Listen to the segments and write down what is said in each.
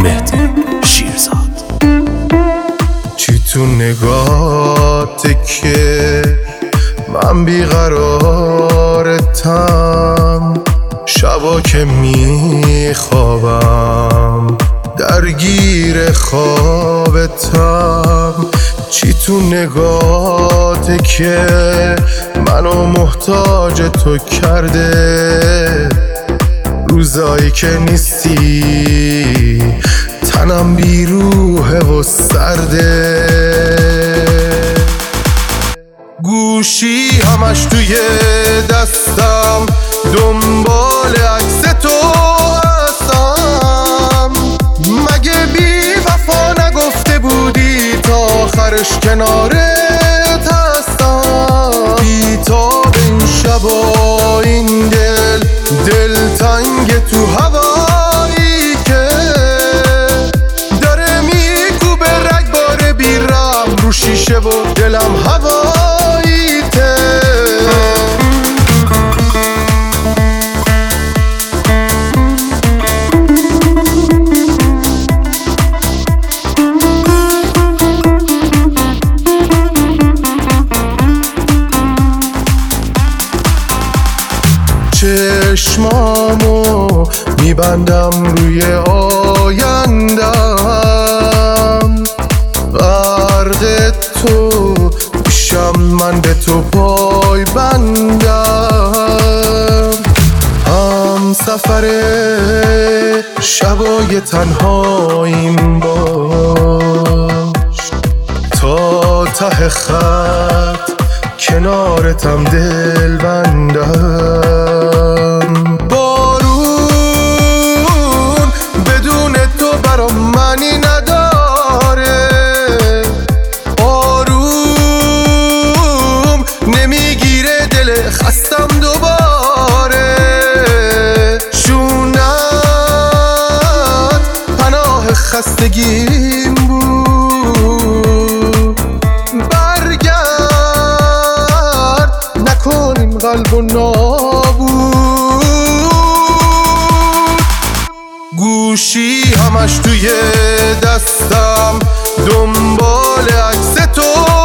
مهدی شیرزاد. چی تو نگاهته که من بیقرارتم، شبا که میخوابم درگیر خوابتم. چی تو نگاهته که منو محتاج تو کرده، روزایی که نیستی تنم بی روحه و سرده. گوشی همش توی دستم، دنبال عکس تو هستم. مگه بی وفا نگفته بودی تا آخرش کنارت هستم؟ بیتاب این شبا این دلتنگ تو هوایی که داره میکوبه رگبار بیرم رو شیشه و دلم هوایی ته. چشمامو میبندم روی آیندم، غرق تو میشم من به تو پای بندم. هم سفر شبای تنهاییم باش، تا ته خط کنارتم دل بندم. بارون بدون تو برام معنی نداره، آروم نمیگیره دل خستم دوباره. شونت پناه خستگیم بود، برگرد نکنیم قلب و نابود. گوشی همش توی دستم، دنبال عکس تو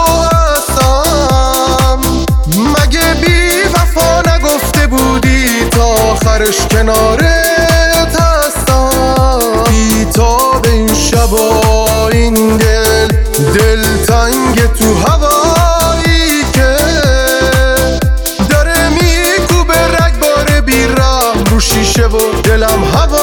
هستم. مگه بی وفا نگفته بودی تا آخرش کنارت هستم؟ بیتاب این شبا این دلتنگ تو هوایی که داره میکوبه رگبار بیرم رو شیشه و دلم هوا